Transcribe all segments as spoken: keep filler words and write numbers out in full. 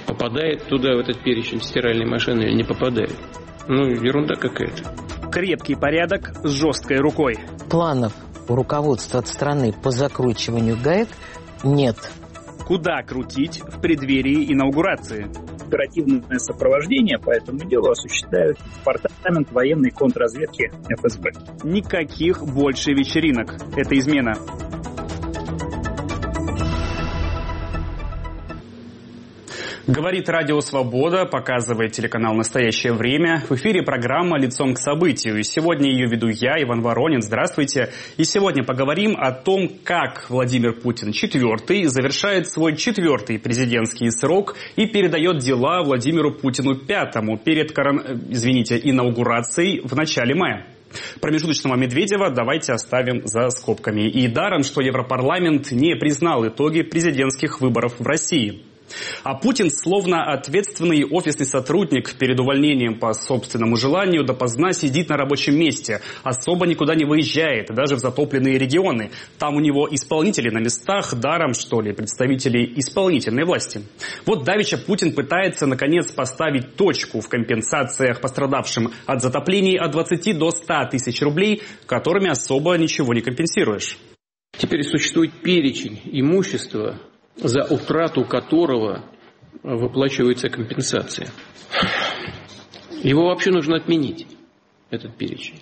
Попадает туда, в этот перечень стиральной машины, или не попадает? Ну, ерунда какая-то. Крепкий порядок с жесткой рукой. Планов у руководства от страны по закручиванию гаек нет. Куда крутить в преддверии инаугурации? Оперативное сопровождение по этому делу осуществляет Департамент военной контрразведки эф эс бэ. Никаких больше вечеринок. Это измена. Говорит Радио Свобода, показывает телеканал «Настоящее время». В эфире программа «Лицом к событию». И сегодня ее веду я, Иван Воронин. Здравствуйте. И сегодня поговорим о том, как Владимир Путин четвертый завершает свой четвертый президентский срок и передает дела Владимиру Путину пятому перед корон... извините, инаугурацией в начале мая. Промежуточного Медведева давайте оставим за скобками. И даром, что Европарламент не признал итоги президентских выборов в России. А Путин, словно ответственный офисный сотрудник, перед увольнением по собственному желанию допоздна сидит на рабочем месте, особо никуда не выезжает, даже в затопленные регионы. Там у него исполнители на местах, даром, что ли, представители исполнительной власти. Вот давеча Путин пытается, наконец, поставить точку в компенсациях пострадавшим от затоплений от двадцати до ста тысяч рублей, которыми особо ничего не компенсируешь. Теперь существует перечень имущества, за утрату которого выплачивается компенсация. Его вообще нужно отменить, этот перечень.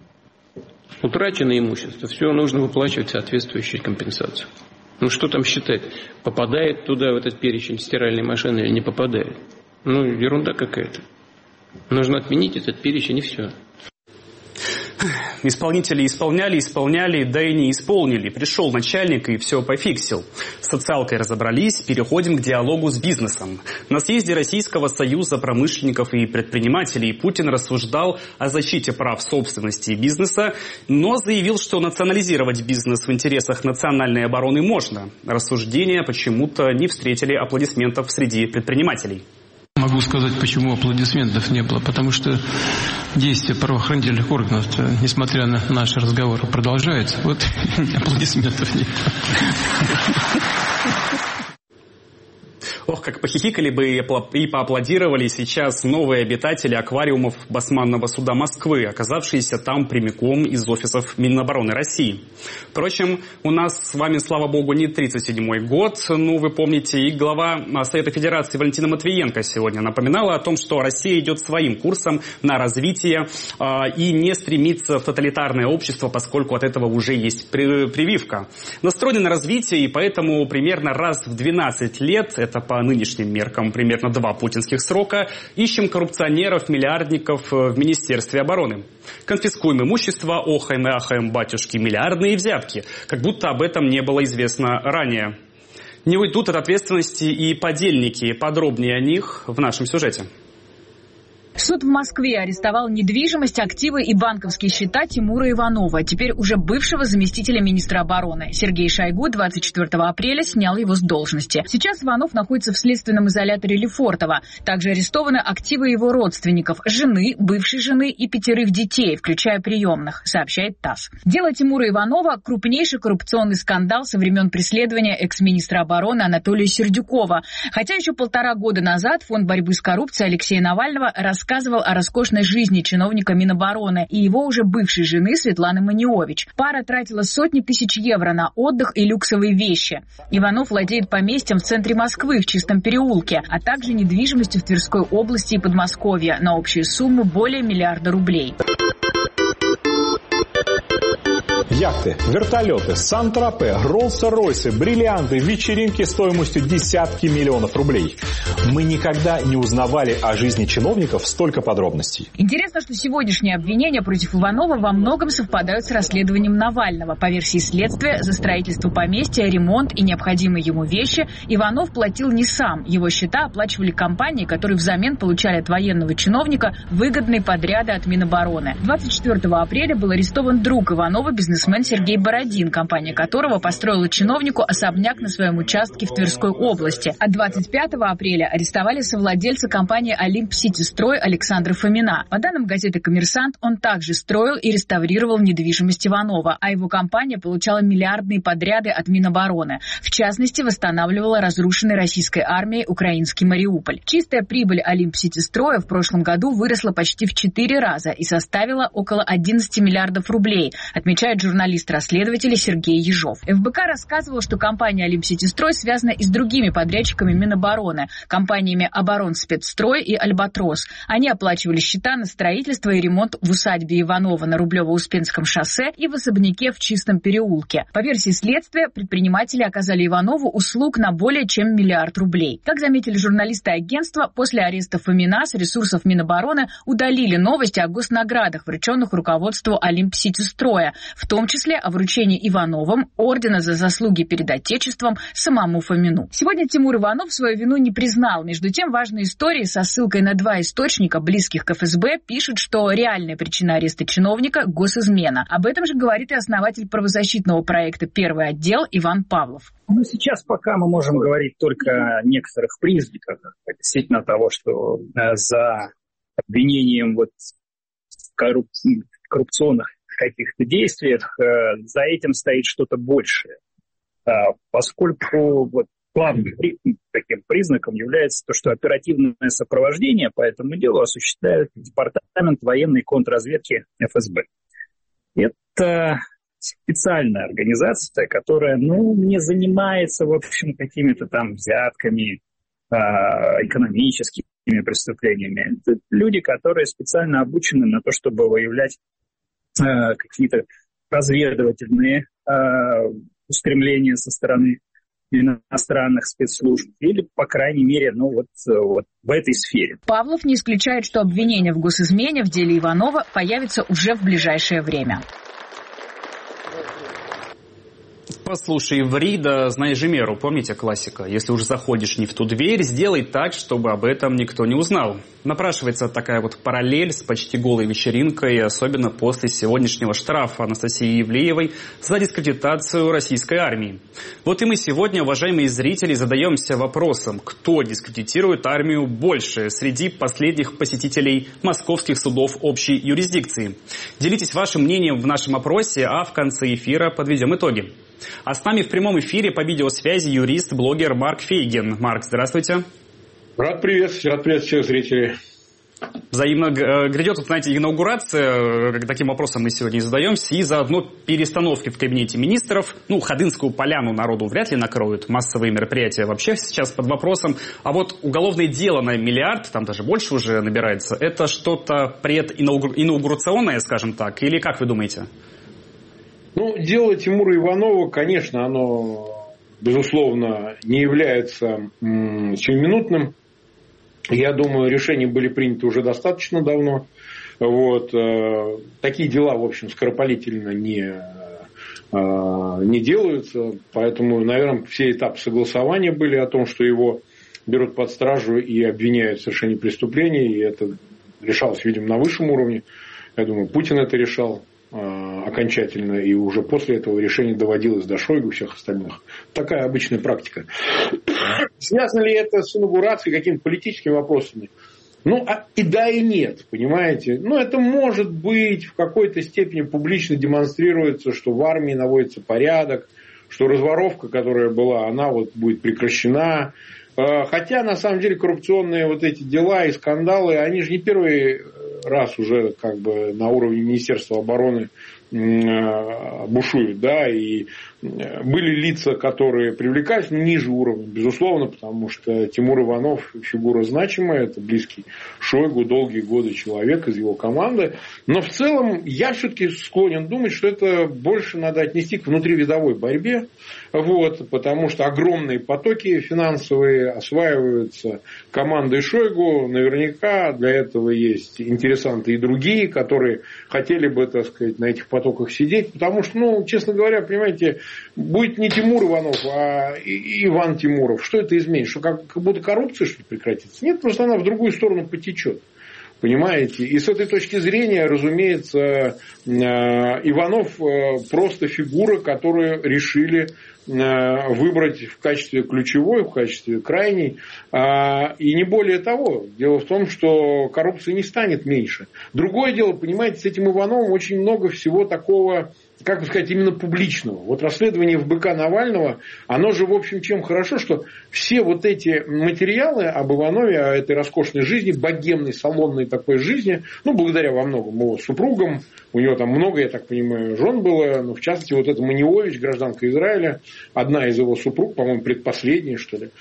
Утраченное имущество, все нужно выплачивать соответствующую компенсацию. Ну что там считать, попадает туда, в этот перечень стиральной машины, или не попадает? Ну, ерунда какая-то. Нужно отменить этот перечень, и все. Исполнители исполняли, исполняли, да и не исполнили. Пришел начальник и все пофиксил. С социалкой разобрались, переходим к диалогу с бизнесом. На съезде Российского союза промышленников и предпринимателей Путин рассуждал о защите прав собственности и бизнеса, но заявил, что национализировать бизнес в интересах национальной обороны можно. Рассуждения почему-то не встретили аплодисментов среди предпринимателей. Могу сказать, почему аплодисментов не было. Потому что действия правоохранительных органов, несмотря на наши разговоры, продолжаются. Вот аплодисментов нет. Ох, как похихикали бы и поаплодировали сейчас новые обитатели аквариумов Басманного суда Москвы, оказавшиеся там прямиком из офисов Минобороны России. Впрочем, у нас с вами, слава богу, не тридцать седьмой год. Ну, вы помните, и глава Совета Федерации Валентина Матвиенко сегодня напоминала о том, что Россия идет своим курсом на развитие э, и не стремится в тоталитарное общество, поскольку от этого уже есть прививка. Настроены на развитие, и поэтому примерно раз в двенадцать лет, это по нынешним меркам примерно два путинских срока, ищем коррупционеров, миллиардников в Министерстве обороны. Конфискуем имущество, охаем и ахаем, батюшки, миллиардные взятки, как будто об этом не было известно ранее. Не уйдут от ответственности и подельники. Подробнее о них в нашем сюжете. Суд в Москве арестовал недвижимость, активы и банковские счета Тимура Иванова, теперь уже бывшего заместителя министра обороны. Сергей Шойгу двадцать четвёртого апреля снял его с должности. Сейчас Иванов находится в следственном изоляторе Лефортово. Также арестованы активы его родственников, жены, бывшей жены и пятерых детей, включая приемных, сообщает ТАСС. Дело Тимура Иванова – крупнейший коррупционный скандал со времен преследования экс-министра обороны Анатолия Сердюкова. Хотя еще полтора года назад Фонд борьбы с коррупцией Алексея Навального рассказывал рассказывал о роскошной жизни чиновника Минобороны и его уже бывшей жены Светланы Маниович. Пара тратила сотни тысяч евро на отдых и люксовые вещи. Иванов владеет поместьем в центре Москвы, в Чистом переулке, а также недвижимостью в Тверской области и Подмосковье на общую сумму более миллиарда рублей. Яхты, вертолеты, Сан-Тропе, Роллс-Ройсы, бриллианты, вечеринки стоимостью десятки миллионов рублей. Мы никогда не узнавали о жизни чиновников столько подробностей. Интересно, что сегодняшние обвинения против Иванова во многом совпадают с расследованием Навального. По версии следствия, за строительство поместья, ремонт и необходимые ему вещи Иванов платил не сам. Его счета оплачивали компании, которые взамен получали от военного чиновника выгодные подряды от Минобороны. двадцать четвёртого апреля был арестован друг Иванова, бизнесмен бизнесмен Сергей Бородин, компания которого построила чиновнику особняк на своем участке в Тверской области. А двадцать пятого апреля арестовали совладельца компании «Олимп-Сити-Строй» Александра Фомина. По данным газеты «Коммерсант», он также строил и реставрировал недвижимость Иванова, а его компания получала миллиардные подряды от Минобороны. В частности, восстанавливала разрушенный российской армией украинский Мариуполь. Чистая прибыль «Олимп-Сити-Строя» в прошлом году выросла почти в четыре раза и составила около одиннадцати миллиардов рублей, отмечает журналист-расследователь Сергей Ежов. эф бэ ка рассказывал, что компания «Олимп-Сити-Строй» связана и с другими подрядчиками Минобороны, компаниями «Оборонспецстрой» и «Альбатрос». Они оплачивали счета на строительство и ремонт в усадьбе Иванова на Рублево-Успенском шоссе и в особняке в Чистом переулке. По версии следствия, предприниматели оказали Иванову услуг на более чем миллиард рублей. Как заметили журналисты агентства, после ареста Фомина с ресурсов Минобороны удалили новости о госнаградах, врученных руководству «Олимп-Сити-Строя», в том числе о вручении Ивановым ордена за заслуги перед Отечеством самому Фомину. Сегодня Тимур Иванов свою вину не признал. Между тем, важные истории со ссылкой на два источника, близких к эф эс бэ, пишут, что реальная причина ареста чиновника – госизмена. Об этом же говорит и основатель правозащитного проекта «Первый отдел» Иван Павлов. Ну, сейчас пока мы можем говорить только о некоторых признаках действительно того, что за обвинением вот в корруп... коррупционных каких-то действиях за этим стоит что-то большее. Поскольку вот главным таким признаком является то, что оперативное сопровождение по этому делу осуществляет Департамент военной контрразведки эф эс бэ. Это специальная организация, которая, ну, не занимается, в общем, какими-то там взятками, экономическими преступлениями. Это люди, которые специально обучены на то, чтобы выявлять какие-то разведывательные устремления со стороны иностранных спецслужб, или, по крайней мере, ну вот, вот в этой сфере. Павлов не исключает, что обвинение в госизмене в деле Иванова появится уже в ближайшее время. Послушай, ври, да знай же меру. Помните классика? Если уж заходишь не в ту дверь, сделай так, чтобы об этом никто не узнал. Напрашивается такая вот параллель с почти голой вечеринкой, особенно после сегодняшнего штрафа Анастасии Ивлеевой за дискредитацию российской армии. Вот и мы сегодня, уважаемые зрители, задаемся вопросом, кто дискредитирует армию больше среди последних посетителей московских судов общей юрисдикции. Делитесь вашим мнением в нашем опросе, а в конце эфира подведем итоги. А с нами в прямом эфире по видеосвязи юрист-блогер Марк Фейгин. Марк, здравствуйте. Рад приветствовать, рад приветствовать всех зрителей. Взаимно грядет, знаете, инаугурация, таким вопросом мы сегодня и задаемся, и заодно перестановки в кабинете министров. Ну, Ходынскую поляну народу вряд ли накроют, массовые мероприятия вообще сейчас под вопросом. А вот уголовное дело на миллиард, там даже больше уже набирается, это что-то прединаугурационное, скажем так, или как вы думаете? Ну, дело Тимура Иванова, конечно, оно, безусловно, не является м- сиюминутным. Я думаю, решения были приняты уже достаточно давно. Вот. Э- такие дела, в общем, скоропалительно не, э- не делаются. Поэтому, наверное, все этапы согласования были о том, что его берут под стражу и обвиняют в совершении преступления. И это решалось, видимо, на высшем уровне. Я думаю, Путин это решал окончательно, и уже после этого решение доводилось до Шойгу и всех остальных. Такая обычная практика. Связано ли это с инаугурацией, какими-то политическими вопросами? Ну, а и да, и нет, понимаете. Ну, это может быть в какой-то степени публично демонстрируется, что в армии наводится порядок, что разворовка, которая была, она вот будет прекращена. Хотя, на самом деле, коррупционные вот эти дела и скандалы, они же не первый раз уже как бы на уровне Министерства обороны бушуют, да, и были лица, которые привлекались, но ниже уровня, безусловно, потому что Тимур Иванов фигура значимая, это близкий Шойгу, долгие годы человек из его команды, но в целом я все-таки склонен думать, что это больше надо отнести к внутривидовой борьбе, вот, потому что огромные потоки финансовые осваиваются командой Шойгу, наверняка для этого есть интересанты и другие, которые хотели бы, так сказать, на этих потоках сидеть, потому что, ну, честно говоря, понимаете, будет не Тимур Иванов, а Иван Тимуров. Что это изменит? Что как, как будто коррупция, что ли, прекратится? Нет, просто она в другую сторону потечет. Понимаете? И с этой точки зрения, разумеется, Иванов просто фигура, которую решили выбрать в качестве ключевой, в качестве крайней. И не более того. Дело в том, что коррупции не станет меньше. Другое дело, понимаете, с этим Ивановым очень много всего такого, как бы сказать, именно публичного. Вот расследование в БК Навального, оно же, в общем, чем хорошо, что все вот эти материалы об Иванове, о этой роскошной жизни, богемной, салонной такой жизни, ну, благодаря во многом его супругам, у него там много, я так понимаю, жен было, но в частности, вот эта Маниович, гражданка Израиля, одна из его супруг, по-моему, предпоследняя, что ли,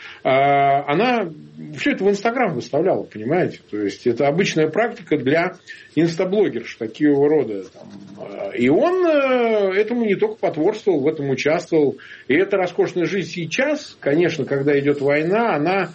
она все это в Инстаграм выставляла, понимаете? То есть, это обычная практика для инстаблогерш, такого рода. Там. И он этому не только потворствовал, в этом участвовал. И эта роскошная жизнь сейчас, конечно, когда идет война, она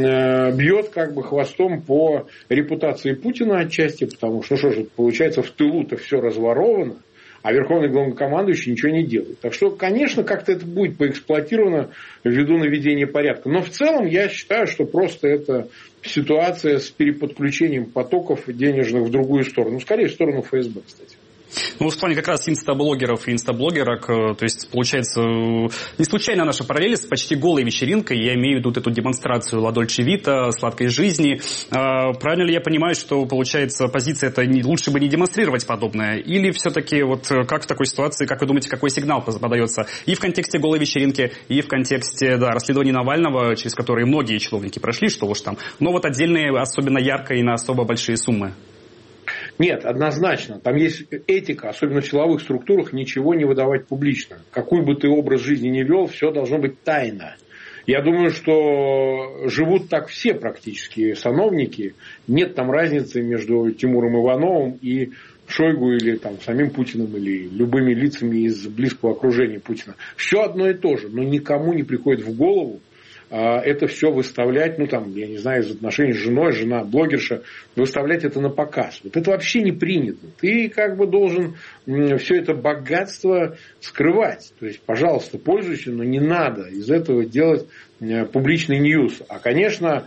бьет как бы хвостом по репутации Путина отчасти, потому что, что же, получается, в тылу-то все разворовано, а верховный главнокомандующий ничего не делает. Так что, конечно, как-то это будет поэксплуатировано ввиду наведения порядка. Но в целом я считаю, что просто это ситуация с переподключением потоков денежных в другую сторону. Скорее, в сторону ФСБ, кстати. Ну, в плане как раз инстаблогеров и инстаблогерок, то есть, получается, не случайно наша параллель с почти голой вечеринкой, я имею в виду вот эту демонстрацию Ла Дольче Вита, сладкой жизни. Правильно ли я понимаю, что, получается, позиция это не, лучше бы не демонстрировать подобное? Или все-таки вот как в такой ситуации, как вы думаете, какой сигнал подается и в контексте голой вечеринки, и в контексте, да, расследования Навального, через которые многие чиновники прошли, что уж там, но вот отдельные, особенно ярко и на особо большие суммы? Нет, однозначно. Там есть этика, особенно в силовых структурах, ничего не выдавать публично. Какой бы ты образ жизни ни вел, все должно быть тайно. Я думаю, что живут так все практически сановники. Нет там разницы между Тимуром Ивановым и Шойгу или там, самим Путиным, или любыми лицами из близкого окружения Путина. Все одно и то же, но никому не приходит в голову это все выставлять, ну там, я не знаю, из отношений с женой, жена блогерша, выставлять это на показ. Вот это вообще не принято. Ты как бы должен все это богатство скрывать. То есть, пожалуйста, пользуйся, но не надо из этого делать публичный ньюс. А, конечно,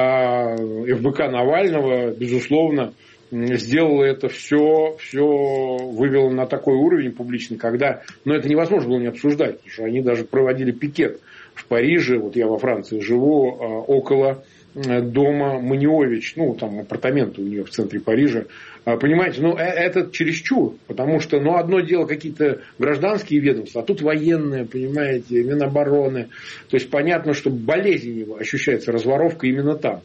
эф бэ ка Навального, безусловно, сделала это все, все вывело на такой уровень публичный, когда, ну, это невозможно было не обсуждать, потому что они даже проводили пикет в Париже, вот я во Франции живу, около дома Маниович, ну, там апартаменты у нее в центре Парижа. Понимаете, ну, это чересчур, потому что, ну, одно дело какие-то гражданские ведомства, а тут военные, понимаете, Минобороны. То есть, понятно, что болезненно ощущается разворовка именно там.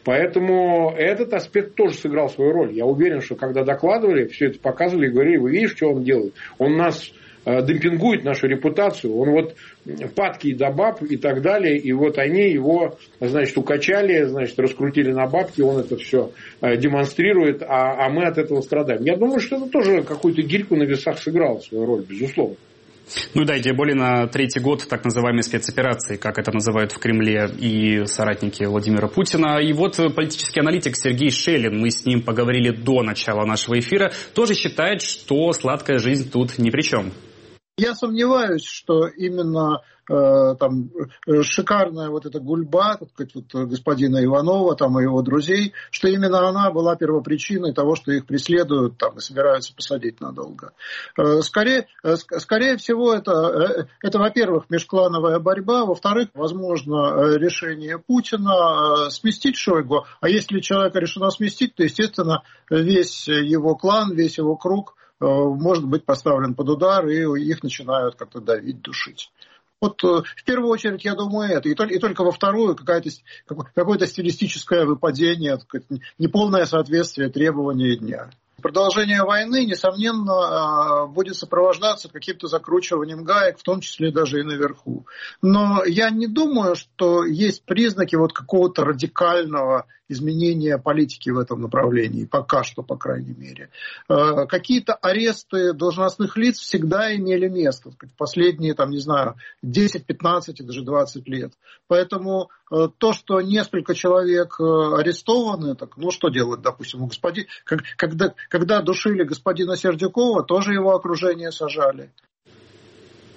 Поэтому этот аспект тоже сыграл свою роль. Я уверен, что когда докладывали, все это показывали и говорили, вы видите, что он делает? Он нас демпингует, нашу репутацию, он вот падки до баб и так далее, и вот они его, значит, укачали, значит, раскрутили на бабки, он это все демонстрирует, а, а мы от этого страдаем. Я думаю, что это тоже какую-то гирьку на весах сыграло свою роль, безусловно. Ну да, тем более на третий год так называемой спецоперации, как это называют в Кремле и соратники Владимира Путина. И вот политический аналитик Сергей Шелин, мы с ним поговорили до начала нашего эфира, тоже считает, что сладкая жизнь тут ни при чем. Я сомневаюсь, что именно э, там шикарная вот эта гульба, так сказать, вот, господина Иванова там, и его друзей, что именно она была первопричиной того, что их преследуют там, и собираются посадить надолго. Э, скорее, э, скорее всего, это, э, это, во-первых, межклановая борьба, во-вторых, возможно, решение Путина э, сместить Шойгу, а если человека решено сместить, то, естественно, весь его клан, весь его круг может быть поставлен под удар, и их начинают как-то давить, душить. Вот в первую очередь, я думаю, это. И только, и только во вторую какое-то, какое-то стилистическое выпадение, неполное соответствие требований дня. Продолжение войны, несомненно, будет сопровождаться каким-то закручиванием гаек, в том числе даже и наверху. Но я не думаю, что есть признаки вот какого-то радикального изменения политики в этом направлении, пока что, по крайней мере. Какие-то аресты должностных лиц всегда имели место, последние, там, не знаю, десять, пятнадцать и даже двадцать лет. Поэтому то, что несколько человек арестованы, так, ну что делать, допустим, у господи... когда, когда душили господина Сердюкова, тоже его окружение сажали.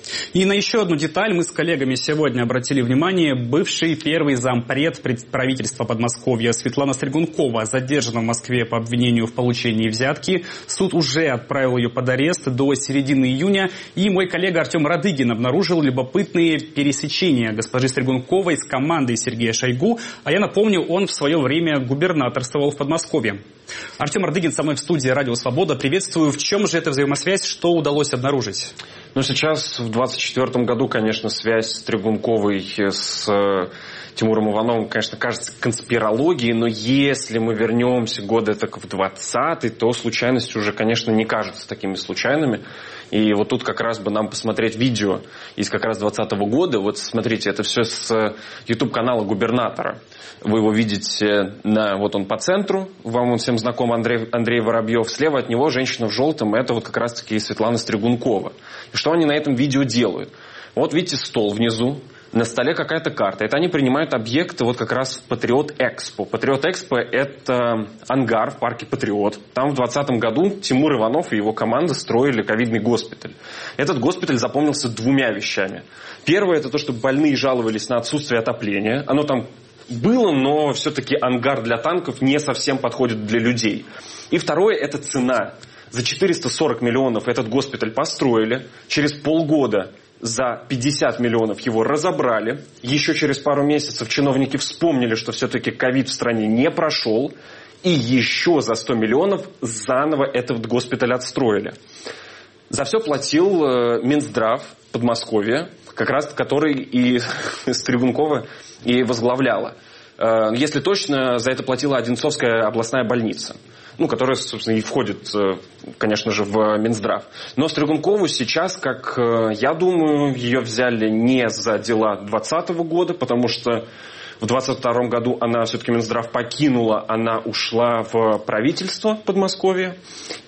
И на еще одну деталь мы с коллегами сегодня обратили внимание. Бывший первый зампред правительства Подмосковья Светлана Стригункова задержана в Москве по обвинению в получении взятки. Суд уже отправил ее под арест до середины июня. И мой коллега Артем Радыгин обнаружил любопытные пересечения госпожи Стригунковой с командой Сергея Шойгу. А я напомню, он в свое время губернаторствовал в Подмосковье. Артем Радыгин со мной в студии «Радио Свобода». Приветствую. В чем же эта взаимосвязь? Что удалось обнаружить? Ну, сейчас, в двадцать четвёртом году, конечно, связь Стригунковой с Тимуром Ивановым, конечно, кажется конспирологией, но если мы вернемся года так в двадцатый, то случайности уже, конечно, не кажутся такими случайными. И вот тут как раз бы нам посмотреть видео из как раз двадцатого года. Вот смотрите, это все с YouTube-канала губернатора. Вы его видите, на, вот он по центру, вам он всем знаком, Андрей, Андрей Воробьев. Слева от него женщина в желтом, это вот как раз-таки Светлана Стригункова. И что они на этом видео делают? Вот видите стол внизу, на столе какая-то карта. Это они принимают объекты вот как раз в Патриот Экспо. Патриот Экспо – это ангар в парке Патриот. Там в двадцатом году Тимур Иванов и его команда строили ковидный госпиталь. Этот госпиталь запомнился двумя вещами. Первое – это то, что больные жаловались на отсутствие отопления. Оно там было, но все-таки ангар для танков не совсем подходит для людей. И второе – это цена. За четыреста сорок миллионов этот госпиталь построили. Через полгода за пятьдесят миллионов его разобрали. Еще через пару месяцев чиновники вспомнили, что все-таки ковид в стране не прошел. И еще за сто миллионов заново этот госпиталь отстроили. За все платил Минздрав Подмосковья, как раз который и Стригункова и возглавляла. Если точно, за это платила Одинцовская областная больница. Ну, которая, собственно, и входит, конечно же, в Минздрав. Но Стригункову сейчас, как я думаю, ее взяли не за дела двадцатого года, потому что в двадцать втором году она все-таки Минздрав покинула, она ушла в правительство Подмосковья.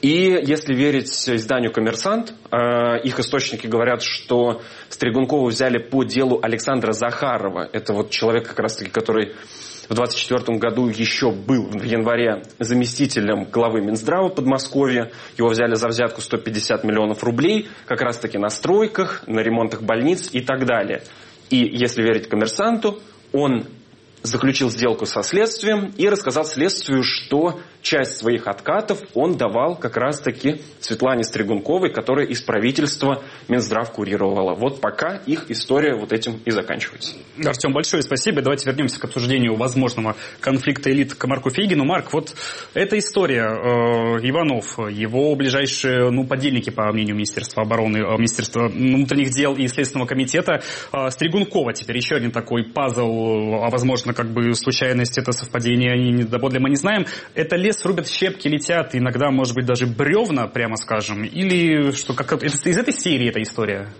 И если верить изданию «Коммерсант», их источники говорят, что Стригункову взяли по делу Александра Захарова. Это вот человек, как раз-таки, который в двадцать четвёртом году еще был в январе заместителем главы Минздрава Подмосковья. Его взяли за взятку сто пятьдесят миллионов рублей, как раз-таки на стройках, на ремонтах больниц и так далее. И если верить «Коммерсанту», он заключил сделку со следствием и рассказал следствию, что часть своих откатов он давал как раз-таки Светлане Стригунковой, которая из правительства Минздрав курировала. Вот пока их история вот этим и заканчивается. Артем, большое спасибо. Давайте вернемся к обсуждению возможного конфликта элит к Марку Фейгину. Марк, вот эта история. Э, Иванов, его ближайшие ну, подельники, по мнению Министерства обороны, Министерства внутренних дел и Следственного комитета, э, Стригункова. Теперь еще один такой пазл, а возможно, как бы случайность, это совпадение, доподлинно не знаем. Это лес рубят, щепки летят, иногда, может быть, даже бревна, прямо скажем, или что, как это, из этой серии эта история?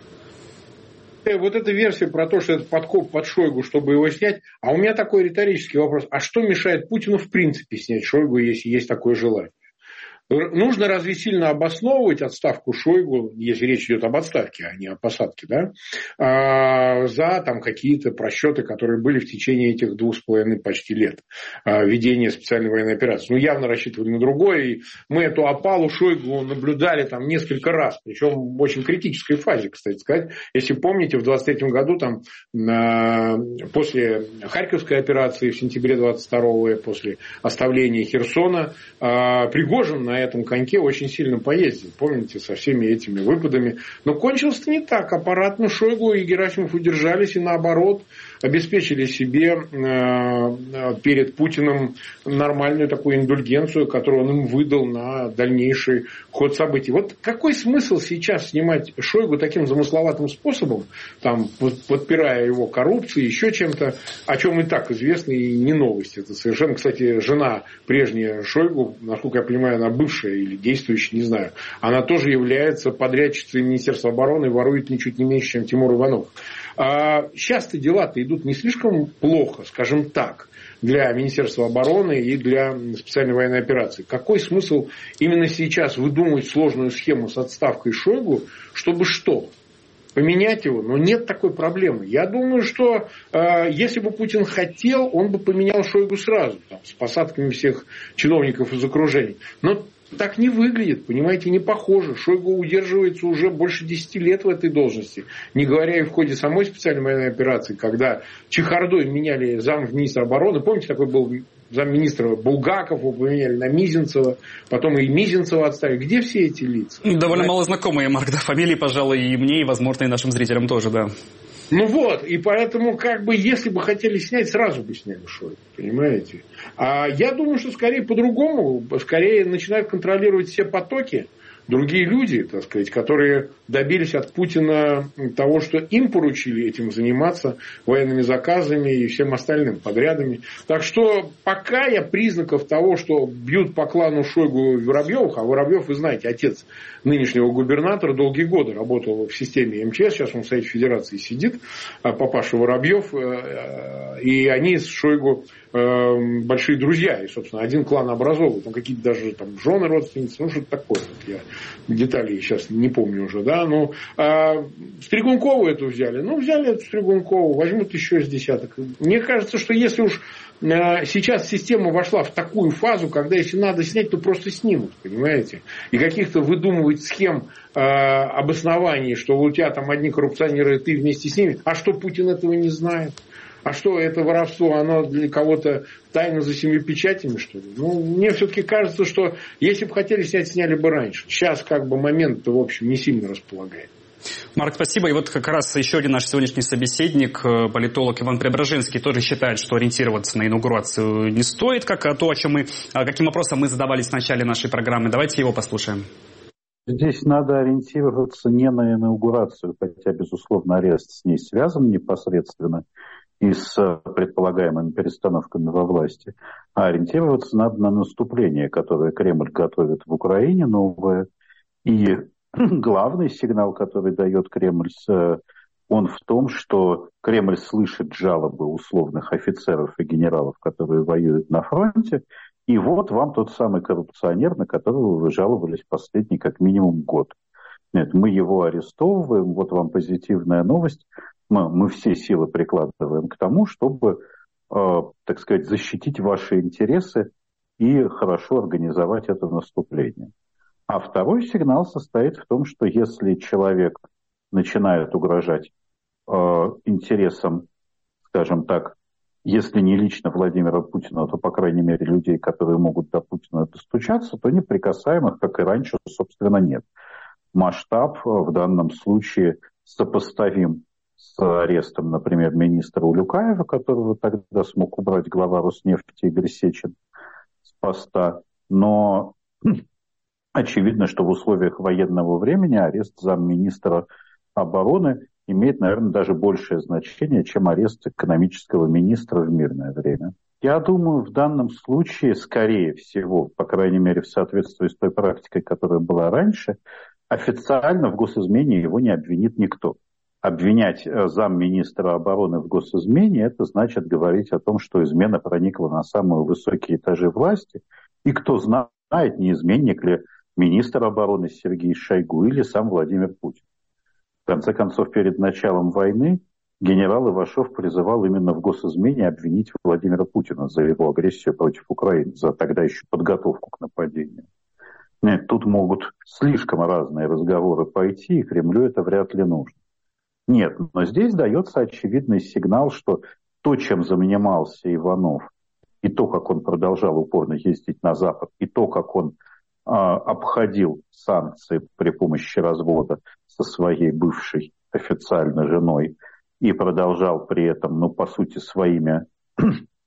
Вот эта версия про то, что это подкоп под Шойгу, чтобы его снять, а у меня такой риторический вопрос, а что мешает Путину в принципе снять Шойгу, если есть такое желание? Нужно разве сильно обосновывать отставку Шойгу, если речь идет об отставке, а не о посадке, да, а, за там, какие-то просчеты, которые были в течение этих двух с половиной почти лет а, ведения специальной военной операции. Ну, явно рассчитывали на другое, и мы эту опалу Шойгу наблюдали там несколько раз, причем в очень критической фазе, кстати сказать. Если помните, в двадцать третьем году, там, а, после Харьковской операции в сентябре двадцать второго, после оставления Херсона, а, Пригожин на этом коньке очень сильно поездил, помните, со всеми этими выпадами. Но кончилось-то не так. Аппаратно Шойгу и Герасимов удержались и, наоборот, обеспечили себе э, перед Путиным нормальную такую индульгенцию, которую он им выдал на дальнейший ход событий. Вот какой смысл сейчас снимать Шойгу таким замысловатым способом, там, подпирая его коррупцией, еще чем-то, о чем и так известно, и не новость. Это совершенно, кстати, жена прежняя Шойгу, насколько я понимаю, она бывшая или действующая, не знаю, она тоже является подрядчицей Министерства обороны и ворует ничуть не меньше, чем Тимур Иванов. А сейчас-то дела-то идут не слишком плохо, скажем так, для Министерства обороны и для специальной военной операции. Какой смысл именно сейчас выдумывать сложную схему с отставкой Шойгу, чтобы что? Поменять его? Но нет такой проблемы. Я думаю, что э, если бы Путин хотел, он бы поменял Шойгу сразу, там, с посадками всех чиновников из окружения. Но так не выглядит, понимаете, не похоже. Шойгу удерживается уже больше десяти лет в этой должности. Не говоря и в ходе самой специальной военной операции, когда чехардой меняли замминистра обороны. Помните, такой был замминистра Булгаков, его поменяли на Мизинцева, потом и Мизинцева отставили. Где все эти лица? Довольно мало знакомые, Марк, да, фамилии, пожалуй, и мне, и, возможно, и нашим зрителям тоже, да. Ну вот, и поэтому, как бы, если бы хотели снять, сразу бы сняли Шойгу, понимаете? А я думаю, что скорее по-другому, скорее начинают контролировать все потоки другие люди, так сказать, которые добились от Путина того, что им поручили этим заниматься, военными заказами и всем остальным подрядами. Так что пока я признаков того, что бьют по клану Шойгу Воробьевых, а Воробьев, вы знаете, отец нынешнего губернатора, долгие годы работал в системе эм че эс, сейчас он в Совете Федерации сидит, папаша Воробьев, и они с Шойгу большие друзья, и, собственно, один клан образовывают, там какие-то даже там жены, родственницы, ну, что-то такое. Я деталей сейчас не помню уже, да, но а, Стригункову эту взяли, ну, взяли эту Стригункову, возьмут еще с десяток. Мне кажется, что если уж а, сейчас система вошла в такую фазу, когда если надо снять, то просто снимут, понимаете, и каких-то выдумывать схем а, обоснований, что у тебя там одни коррупционеры, и ты вместе с ними, а что Путин этого не знает? А что, это воровство, оно для кого-то тайна за семью печатями, что ли? Ну, мне все-таки кажется, что если бы хотели снять, сняли бы раньше. Сейчас как бы момент-то, в общем, не сильно располагает. Марк, спасибо. И вот как раз еще один наш сегодняшний собеседник, политолог Иван Преображенский, тоже считает, что ориентироваться на инаугурацию не стоит, как то, о чем мы, каким вопросом мы задавались в начале нашей программы. Давайте его послушаем. Здесь надо ориентироваться не на инаугурацию, хотя, безусловно, арест с ней связан непосредственно и с предполагаемыми перестановками во власти, а ориентироваться надо на наступление, которое Кремль готовит в Украине, новое. И главный сигнал, который дает Кремль, он в том, что Кремль слышит жалобы условных офицеров и генералов, которые воюют на фронте, и вот вам тот самый коррупционер, на которого вы жаловались последний как минимум год. Нет, мы его арестовываем, вот вам позитивная новость. Мы, мы все силы прикладываем к тому, чтобы, э, так сказать, защитить ваши интересы и хорошо организовать это наступление. А второй сигнал состоит в том, что если человек начинает угрожать э, интересам, скажем так, если не лично Владимира Путина, то, по крайней мере, людей, которые могут до Путина достучаться, то неприкасаемых, как и раньше, собственно, нет. Масштаб в данном случае сопоставим с арестом, например, министра Улюкаева, которого тогда смог убрать глава Роснефти Игорь Сечин с поста. Но очевидно, что в условиях военного времени арест замминистра обороны имеет, наверное, даже большее значение, чем арест экономического министра в мирное время. Я думаю, в данном случае, скорее всего, по крайней мере, в соответствии с той практикой, которая была раньше, официально в госизмене его не обвинит никто. Обвинять замминистра обороны в госизмене, это значит говорить о том, что измена проникла на самые высокие этажи власти. И кто знает, не изменник ли министр обороны Сергей Шойгу или сам Владимир Путин. В конце концов, перед началом войны генерал Ивашов призывал именно в госизмене обвинить Владимира Путина за его агрессию против Украины, за тогда еще подготовку к нападению. Нет, тут могут слишком разные разговоры пойти, и Кремлю это вряд ли нужно. Нет, но здесь дается очевидный сигнал, что то, чем занимался Иванов, и то, как он продолжал упорно ездить на Запад, и то, как он э, обходил санкции при помощи развода со своей бывшей официально женой, и продолжал при этом, ну, по сути, своими э,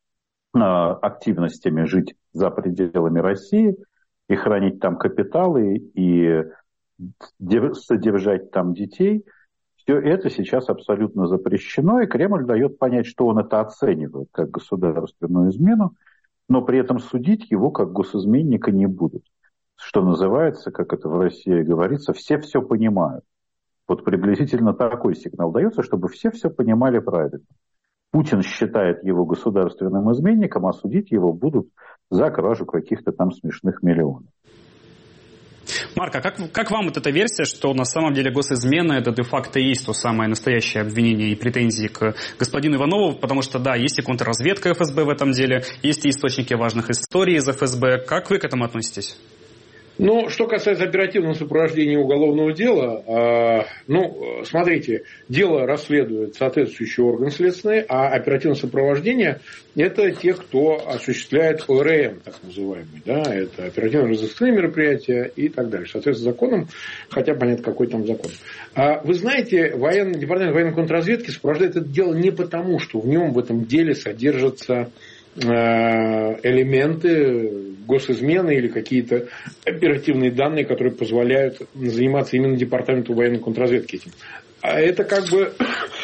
активностями жить за пределами России, и хранить там капиталы, и содержать там детей, все это сейчас абсолютно запрещено, и Кремль дает понять, что он это оценивает как государственную измену, но при этом судить его как госизменника не будут. Что называется, как это в России говорится, все все понимают. Вот приблизительно такой сигнал дается, чтобы все все понимали правильно. Путин считает его государственным изменником, а судить его будут за кражу каких-то там смешных миллионов. Марк, а как, как вам вот эта версия, что на самом деле госизмена это де-факто и есть то самое настоящее обвинение и претензии к господину Иванову? Потому что, да, есть и контрразведка эф эс бэ в этом деле, есть и источники важных историй из эф эс бэ. Как вы к этому относитесь? Ну, что касается оперативного сопровождения уголовного дела, э, ну, смотрите, дело расследует соответствующий орган следственный, а оперативное сопровождение – это те, кто осуществляет о эр эм, так называемый, да, это оперативно-розыскные мероприятия и так далее. Соответственно, законом, хотя понятно, какой там закон. А вы знаете, военный, департамент военной контрразведки сопровождает это дело не потому, что в нем в этом деле содержатся элементы госизмены или какие-то оперативные данные, которые позволяют заниматься именно департаменту военной контрразведки этим. А это как бы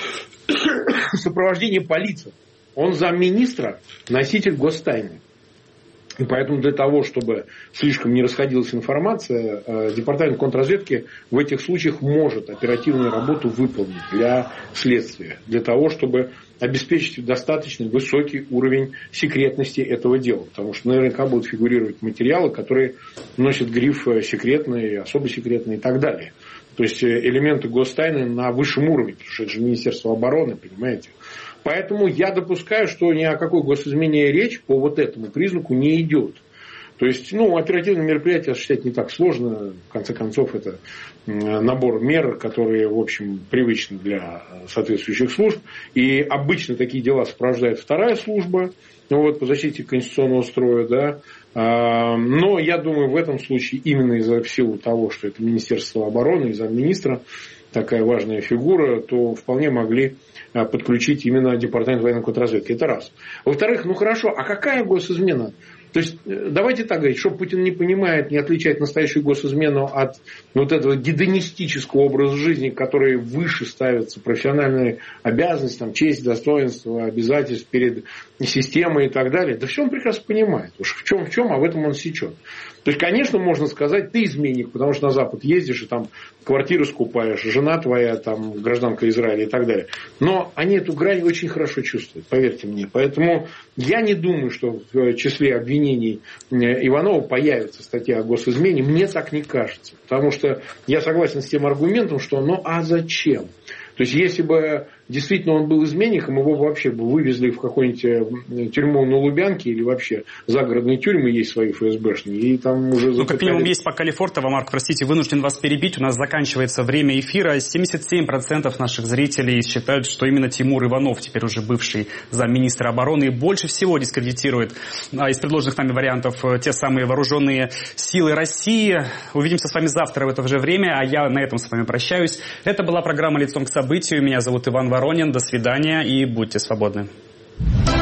сопровождение полиции. Он замминистра, носитель гостайны. И поэтому для того, чтобы слишком не расходилась информация, департамент контрразведки в этих случаях может оперативную работу выполнить для следствия. Для того, чтобы обеспечить достаточно высокий уровень секретности этого дела. Потому что наверняка будут фигурировать материалы, которые носят гриф секретный, особо секретный и так далее. То есть элементы гостайны на высшем уровне, потому что это же Министерство обороны, понимаете. Поэтому я допускаю, что ни о какой госизмене речь по вот этому признаку не идет. То есть, ну, оперативные мероприятия осуществлять не так сложно. В конце концов, это набор мер, которые, в общем, привычны для соответствующих служб. И обычно такие дела сопровождает вторая служба, вот, по защите конституционного строя, да. Но я думаю, в этом случае именно из-за в силу того, что это Министерство обороны и замминистра, такая важная фигура, то вполне могли подключить именно департамент военной контрразведки. Это раз. Во-вторых, ну хорошо, а какая госизмена? То есть, давайте так говорить, что Путин не понимает, не отличает настоящую госизмену от вот этого гедонистического образа жизни, который выше ставятся профессиональные обязанности, там, честь, достоинство, обязательств перед системой и так далее. Да все он прекрасно понимает. Уж в чем, в чем, а в этом он сечет. То есть, конечно, можно сказать, ты изменник, потому что на Запад ездишь и там квартиру скупаешь, жена твоя, там, гражданка Израиля и так далее. Но они эту грань очень хорошо чувствуют, поверьте мне. Поэтому я не думаю, что в числе обвинений Иванова появится статья о госизмене. Мне так не кажется. Потому что я согласен с тем аргументом, что ну а зачем? То есть, если бы действительно он был изменником, его вообще бы вывезли в какую-нибудь тюрьму на Лубянке или вообще загородные тюрьмы есть свои эф эс бэшные. И там уже ну, как минимум, есть пока Лефортово. Марк, простите, вынужден вас перебить. У нас заканчивается время эфира. семьдесят семь процентов наших зрителей считают, что именно Тимур Иванов, теперь уже бывший замминистра обороны, больше всего дискредитирует а, из предложенных нами вариантов те самые вооруженные силы России. Увидимся с вами завтра в это же время, а я на этом с вами прощаюсь. Это была программа «Лицом к событию». Меня зовут Иван Воронин. До свидания и будьте свободны.